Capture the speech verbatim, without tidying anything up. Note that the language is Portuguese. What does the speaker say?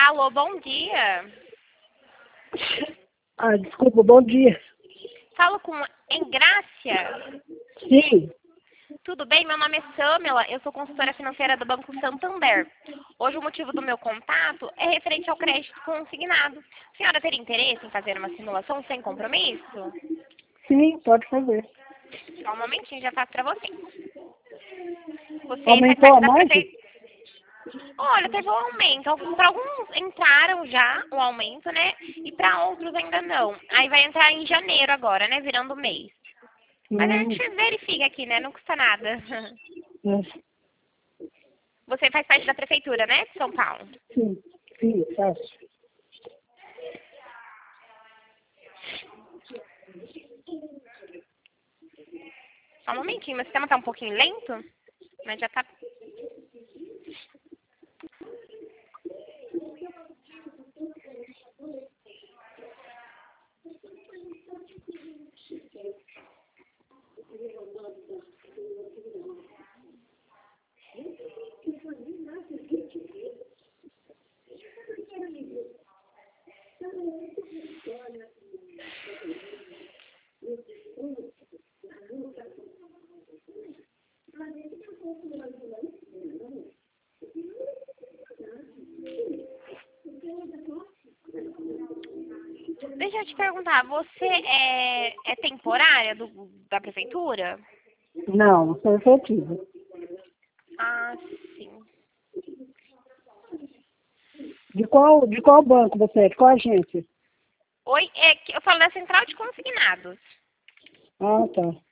Alô, bom dia. Ah, desculpa, bom dia. Falo com Engrácia. Sim, Tudo bem? Meu nome é Samela, eu sou consultora financeira do Banco Santander. Hoje o motivo do meu contato é referente ao crédito consignado. A senhora teria interesse em fazer uma simulação sem compromisso? sim, pode fazer. Só um momentinho, já faço para você. Você faz Aumentou parte a da margem? prefeitura. Olha, teve um aumento. Para alguns entraram já o aumento, né? E para outros ainda não. Aí vai entrar em janeiro agora, né? Virando o mês. Mas a Hum, gente verifica aqui, né? Não custa nada. é, Você faz parte da prefeitura, né? De São Paulo. sim, sim, faço. Só um momentinho, meu sistema tá um pouquinho lento, mas já tá. Deixa eu te perguntar, você é, é temporária do, da prefeitura? Não, sou efetiva. Ah, sim. De qual, de qual banco você é? De qual agência? Oi, é que eu falo da central de consignados. Ah, tá.